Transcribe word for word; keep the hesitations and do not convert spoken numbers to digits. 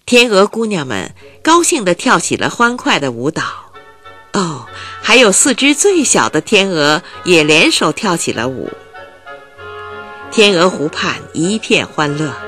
天鹅姑娘们高兴地跳起了欢快的舞蹈。哦，还有四只最小的天鹅也联手跳起了舞。天鹅湖畔一片欢乐。